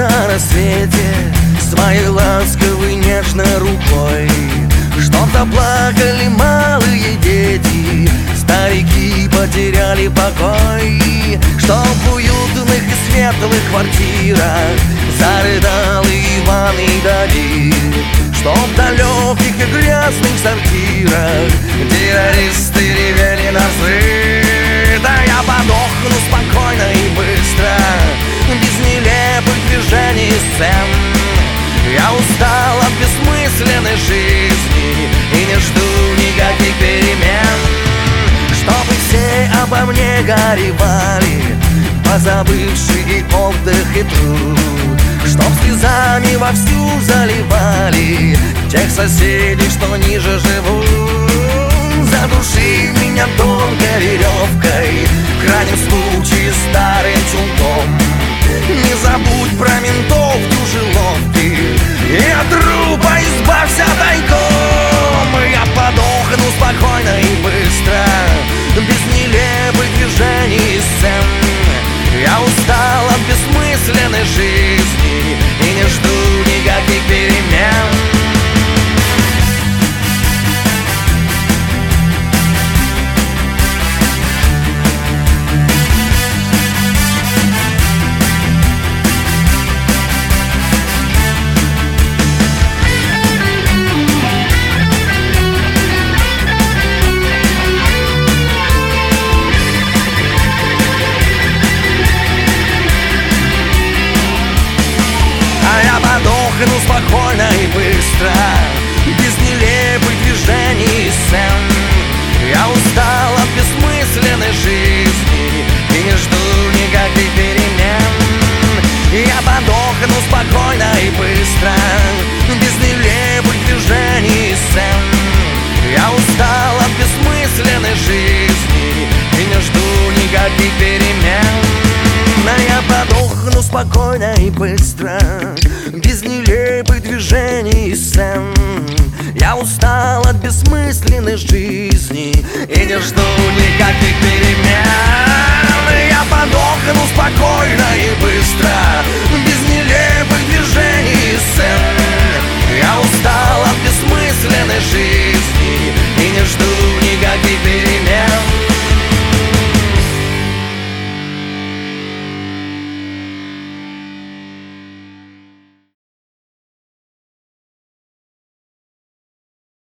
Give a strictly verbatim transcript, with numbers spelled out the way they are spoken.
на рассвете своей ласковой нежной рукой, чтоб заплакали малые дети, старики потеряли покой, чтоб в уютных и светлых квартирах зарыдал Иван и Давид, чтоб в далеких и грязных сортирах террористы ревели на взрыв. Да я подохну спокойно и быстро, без нелепых движений и сцен. Я устал от бессмысленной жизни и не жду никаких перемен. Чтобы все обо мне горевали, позабывшие отдых и труд, чтоб слезами вовсю заливали тех соседей, что ниже живут. Задуши меня тонкой веревкой, в крайнем случае старым чулком. Не забудь про ментов дюжеловки и от трупа избавься тайком. Я подохну спокойно и быстро, без нелепых движений и сцен. Я устал от бессмысленной жизни и не жду никаких перемен. Подохну спокойно и быстро, без нелепых движений и сцен. Я устал от бессмысленной жизни и не жду никаких перемен. Я подохну спокойно и быстро, без нелепых движений и сцен. Я устал от бессмысленной жизни и не жду никаких перемен. Я подохну спокойно и быстро, без нелепых движений и сцен. Я устал от бессмысленной жизни и не жду никаких перемен. Я подохну спокойно и быстро, без